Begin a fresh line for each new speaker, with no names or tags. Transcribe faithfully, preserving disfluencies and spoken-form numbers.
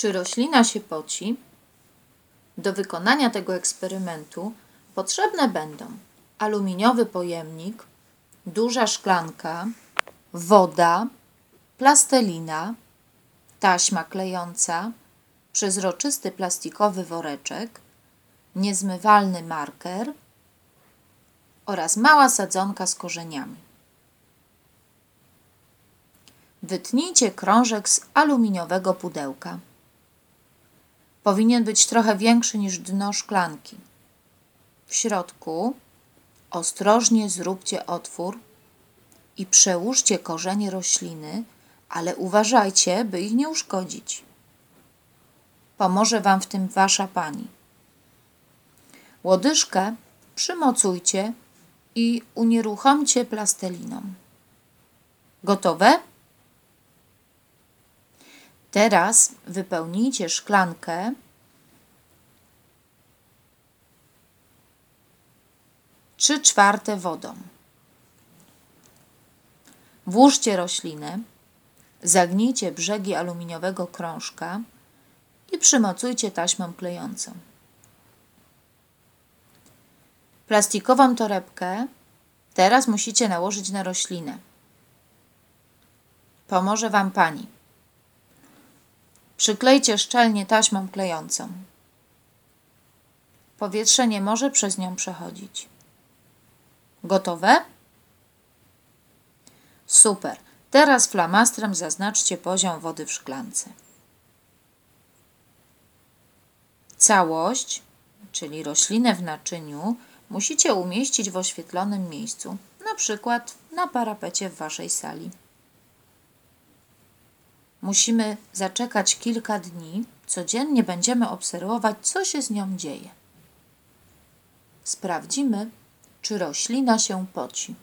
Czy roślina się poci? Do wykonania tego eksperymentu potrzebne będą aluminiowy pojemnik, duża szklanka, woda, plastelina, taśma klejąca, przezroczysty plastikowy woreczek, niezmywalny marker oraz mała sadzonka z korzeniami. Wytnijcie krążek z aluminiowego pudełka. Powinien być trochę większy niż dno szklanki. W środku ostrożnie zróbcie otwór i przełóżcie korzenie rośliny, ale uważajcie, by ich nie uszkodzić. Pomoże Wam w tym Wasza pani. Łodyżkę przymocujcie i unieruchomcie plasteliną. Gotowe? Teraz wypełnijcie szklankę trzy czwarte wodą. Włóżcie roślinę, zagnijcie brzegi aluminiowego krążka i przymocujcie taśmą klejącą. Plastikową torebkę teraz musicie nałożyć na roślinę. Pomoże Wam pani. Przyklejcie szczelnie taśmą klejącą. Powietrze nie może przez nią przechodzić. Gotowe? Super. Teraz flamastrem zaznaczcie poziom wody w szklance. Całość, czyli roślinę w naczyniu, musicie umieścić w oświetlonym miejscu, na przykład na parapecie w Waszej sali. Musimy zaczekać kilka dni. Codziennie będziemy obserwować, co się z nią dzieje. Sprawdzimy, czy roślina się poci.